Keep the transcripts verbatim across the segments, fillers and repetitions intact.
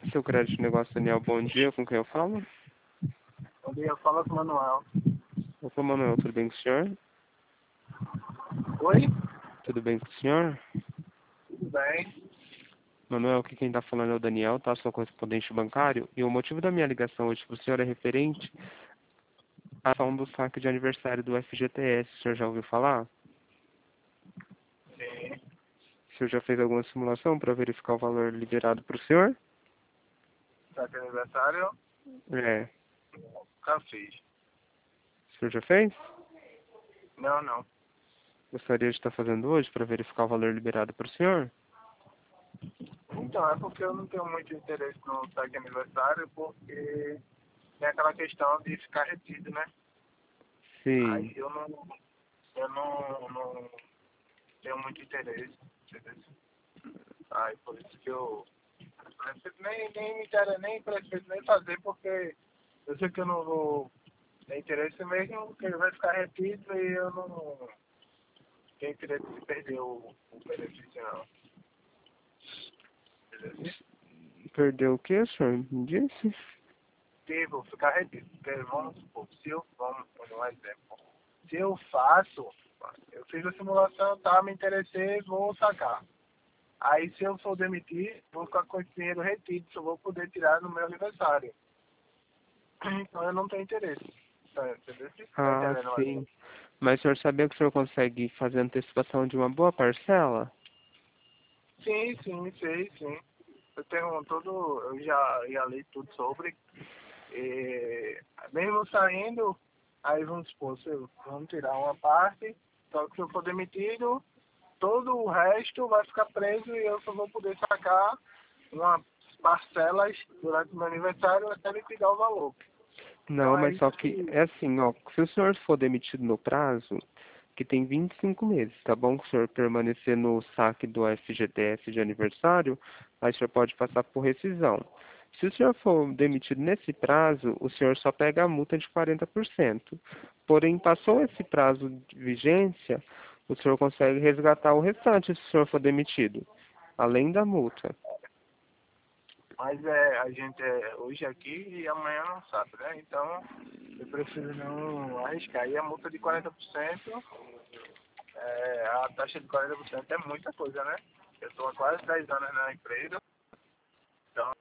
seu crédito de negócio, Daniel. Bom dia, com quem eu falo? Bom dia, fala com o Manuel. Opa, Manuel, tudo bem com o senhor? Oi? Tudo bem com o senhor? Tudo bem? Manuel, aqui quem está falando é o Daniel, tá? Sou correspondente bancário. E o motivo da minha ligação hoje para o senhor é referente à ação do saque de aniversário do F G T S. O senhor já ouviu falar? Sim. O senhor já fez alguma simulação para verificar o valor liberado para o senhor? Tá de aniversário? É. Já fiz. O senhor já fez? Não, não. Gostaria de estar fazendo hoje para verificar o valor liberado para o senhor? Então, é porque eu não tenho muito interesse no saque de aniversário, porque tem aquela questão de ficar retido, né? Sim. Aí eu não, eu não, não tenho muito interesse, entendeu? Aí por isso que eu prefiro nem, nem me interessa, nem prefiro nem fazer, porque eu sei que eu não vou ter interesse mesmo, porque ele vai ficar retido e eu não tenho interesse de perder o, o benefício, não. Entendeu? Perdeu o quê, senhor? Me disse? Devo ficar retido, porque vamos supor, se eu, vamos por um exemplo, se eu faço, eu fiz a simulação, tá, me interessei, vou sacar. Aí se eu for demitir, vou ficar com esse dinheiro retido, só vou poder tirar no meu aniversário. Então eu não tenho interesse. Tá, entendeu? Tá Ah, entendendo mais ou sim. menos? Mas o senhor sabia que o senhor consegue fazer antecipação de uma boa parcela? Sim, sim, sei, sim. Eu tenho todo, eu já, já li tudo sobre. E, mesmo saindo, aí vamos supor, se eu, vamos tirar uma parte, só que se eu for demitido, todo o resto vai ficar preso e eu só vou poder sacar umas parcelas durante o meu aniversário até liquidar o valor. Não, Então é mas só isso que que. é assim, ó, se o senhor for demitido no prazo, que tem vinte e cinco meses, tá bom? Que o senhor permanecer no saque do F G T S de aniversário, aí o senhor pode passar por rescisão. Se o senhor for demitido nesse prazo, o senhor só pega a multa de quarenta por cento. Porém, passou esse prazo de vigência, o senhor consegue resgatar o restante se o senhor for demitido, além da multa. Mas é, a gente é hoje aqui e amanhã não sabe, né? Então eu prefiro não arriscar. E a multa de quarenta por cento, é, a taxa de quarenta por cento é muita coisa, né? Eu estou há quase dez anos na empresa, então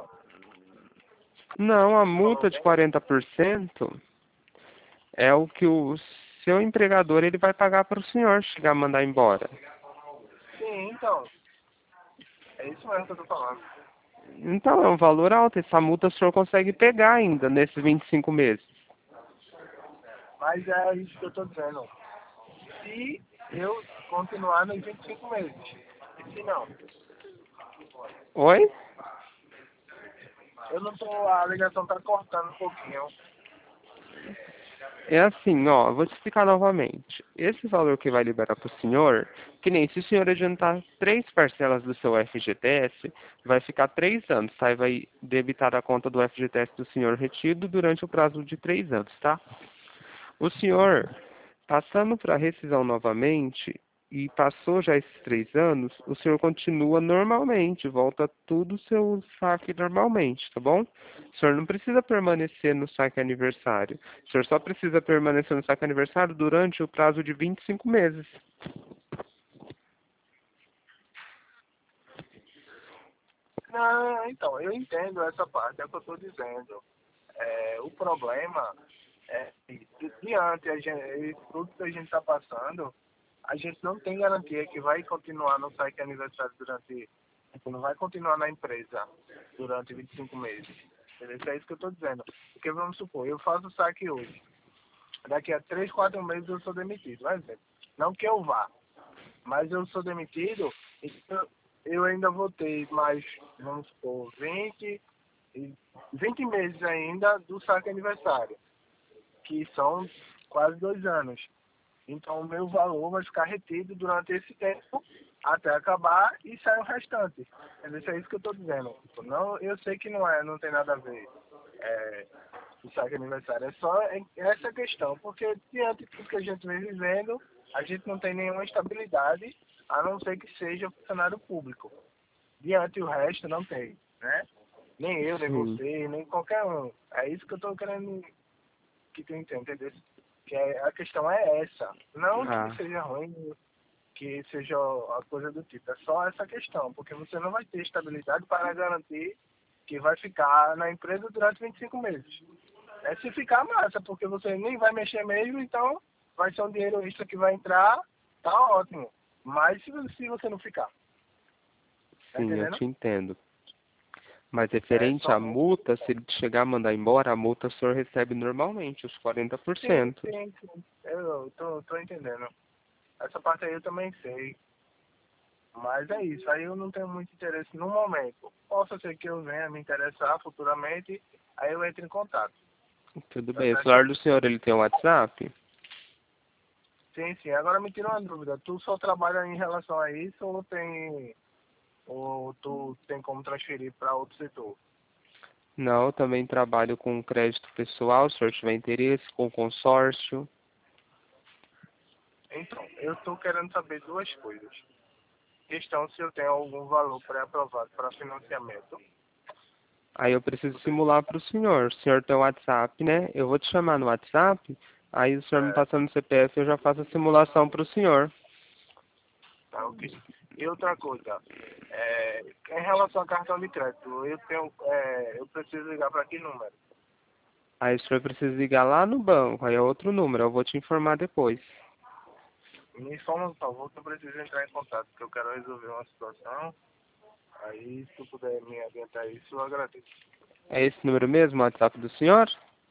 Não, a um valor multa de bem. quarenta por cento é o que o seu empregador ele vai pagar para o senhor chegar a mandar embora. Sim, então. É isso mesmo que eu tô falando. Então é um valor alto. Essa multa o senhor consegue pegar ainda nesses vinte e cinco meses. Mas é isso que eu tô dizendo. Se eu continuar nos vinte e cinco meses. E se não? Oi? Eu não tô. A ligação tá cortando um pouquinho. É assim, ó, eu vou te explicar novamente. Esse valor que vai liberar para o senhor, que nem se o senhor adiantar três parcelas do seu F G T S, vai ficar três anos, tá? E vai debitar a conta do F G T S do senhor retido durante o prazo de três anos, tá? O senhor, passando para a rescisão novamente, e passou já esses três anos, o senhor continua normalmente, volta tudo o seu saque normalmente, tá bom? O senhor não precisa permanecer no saque aniversário. O senhor só precisa permanecer no saque aniversário durante o prazo de vinte e cinco meses. Não, então, eu entendo essa parte, é o que eu tô dizendo. É, o problema é que, diante a gente, tudo que a gente está passando, a gente não tem garantia que vai continuar no site aniversário durante. Tipo, não vai continuar na empresa durante vinte e cinco meses. Entendeu? É isso que eu estou dizendo. Porque vamos supor, eu faço o saque hoje. Daqui a três, quatro meses eu sou demitido. Por exemplo. Não que eu vá, mas eu sou demitido, então eu ainda vou ter mais, vamos supor, vinte e- vinte meses ainda do saque aniversário, que são quase dois anos. Então o meu valor vai ficar retido durante esse tempo até acabar e sai o restante. Entendeu? É isso que eu estou dizendo. Tipo, não, eu sei que não é, não tem nada a ver é, o saque aniversário. É só essa questão, porque diante de tudo que a gente vem vivendo, a gente não tem nenhuma estabilidade, a não ser que seja funcionário público. Diante o resto, não tem, né? Nem eu, nem Sim. você, nem qualquer um. É isso que eu tô querendo que tu entenda, entendeu? Que é, a questão é essa. Não que Ah, seja ruim, que seja a coisa do tipo. É só essa questão, porque você não vai ter estabilidade para garantir que vai ficar na empresa durante vinte e cinco meses. É se ficar massa, porque você nem vai mexer mesmo, então vai ser um dinheiro extra que vai entrar, tá ótimo. Mas se, se você não ficar, tá sim, eu entendendo? te entendo. Mas É referente à somente. multa, se ele chegar a mandar embora, a multa o senhor recebe normalmente, os quarenta por Sim, cento. sim, sim. Eu tô, tô entendendo. Essa parte aí eu também sei. Mas é isso, aí eu não tenho muito interesse no momento. Possa ser que eu venha me interessar futuramente, aí eu entro em contato. Tudo Tá bem. O certo? celular do senhor, ele tem um WhatsApp? Sim, sim. Agora me tira uma dúvida. Tu só trabalha em relação a isso ou tem ou tu tem como transferir para outro setor? Não, eu também trabalho com crédito pessoal, se o senhor tiver interesse, com consórcio. Então, eu estou querendo saber duas coisas. Questão se eu tenho algum valor pré-aprovado para financiamento. Aí eu preciso Tu tem- simular para o senhor. O senhor tem o WhatsApp, né? Eu vou te chamar no WhatsApp, aí o senhor me É, passando o C P F, eu já faço a simulação para o senhor. tá ok. E outra coisa, é, em relação a cartão de crédito, eu tenho, é, eu preciso ligar para que número? Aí o senhor precisa ligar lá no banco, aí é outro número, eu vou te informar depois. Me informa, por favor, que eu preciso entrar em contato, porque eu quero resolver uma situação. Aí, se tu puder me adiantar isso, eu agradeço. É esse número mesmo, o WhatsApp do senhor?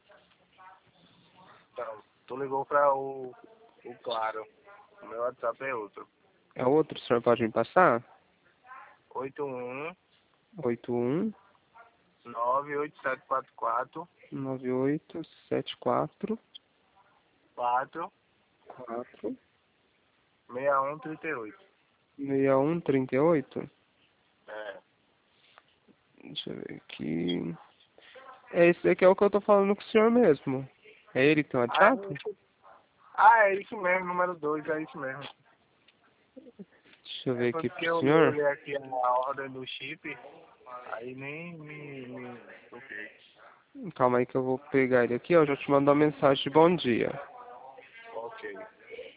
Então, tu ligou para o, o Claro. O meu WhatsApp é outro. É outro, o senhor pode me passar? oito um Oito um nove oito sete quatro quatro nove oito sete quatro quatro quatro seis um três oito. seis um três oito. É. Deixa eu ver aqui. É esse daqui é o que eu tô falando com o senhor mesmo. É ele que tem o Ah, é WhatsApp? isso, ah, é isso mesmo, número dois é isso mesmo. Deixa eu É ver aqui porque pro eu senhor. olhei aqui a ordem do chip, aí nem me, me toquei. Calma aí que eu vou pegar ele aqui, ó. Já te mando uma mensagem de bom dia. Ok.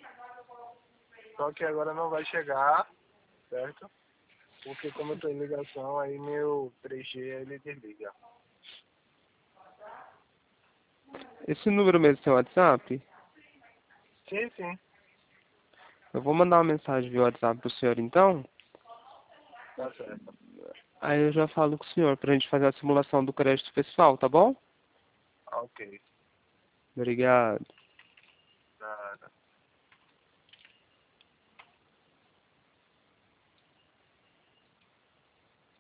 Só que agora não vai chegar, certo? Porque como eu tô em ligação, aí meu três G ele desliga. Esse número mesmo tem WhatsApp? Sim, sim, Eu vou mandar uma mensagem via WhatsApp pro senhor então. tá certo. Aí eu já falo com o senhor pra gente fazer a simulação do crédito pessoal, tá bom? Ok. Obrigado.